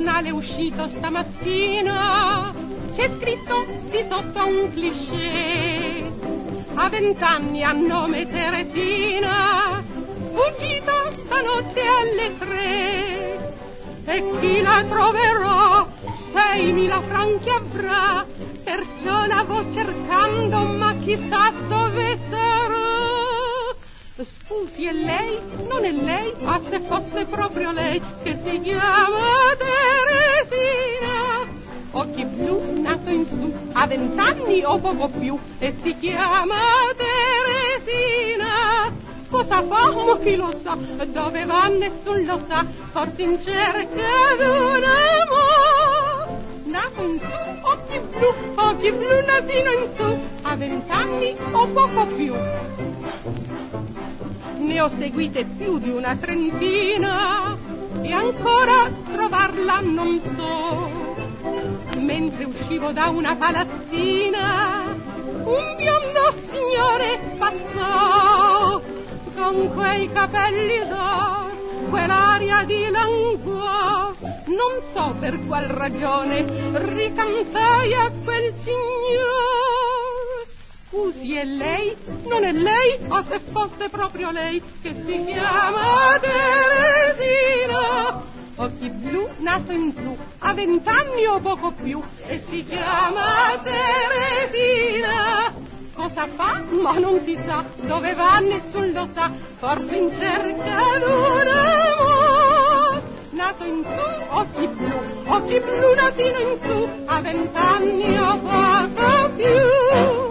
giornale uscito stamattina c'è scritto di sotto un cliché: a 20 anni a nome Teresina, fuggita stanotte alle 3, e chi la troverà 6.000 franchi avrà, perciò la vo cercando, ma chissà dove sarà. Scusi, è lei? Non è lei? Ma se fosse proprio lei, che si chiama Teresina, occhi blu, naso in su, ha 20 anni o poco più, e si chiama Teresina. Cosa fa? Ma chi lo sa? Dove va? Nessun lo sa, forse in cerca d'un amore. Naso in su, occhi blu, nasino in su, ha 20 anni o poco più. Ne ho seguite più di una trentina e ancora trovarla non so. Mentre uscivo da una palazzina, un biondo signore passò con quei capelli d'oro, quell'aria di languor. Non so per qual ragione ricantai a quel signor. Scusi, è lei? Non è lei? O se fosse proprio lei, che si chiama Teresina, occhi blu, naso in su, ha 20 anni o poco più, e si chiama Teresina. Cosa fa? Ma non si sa, dove va nessun lo sa, forse in cerca d'un amore. Naso in su, occhi blu, nasino in su, ha 20 anni o poco più.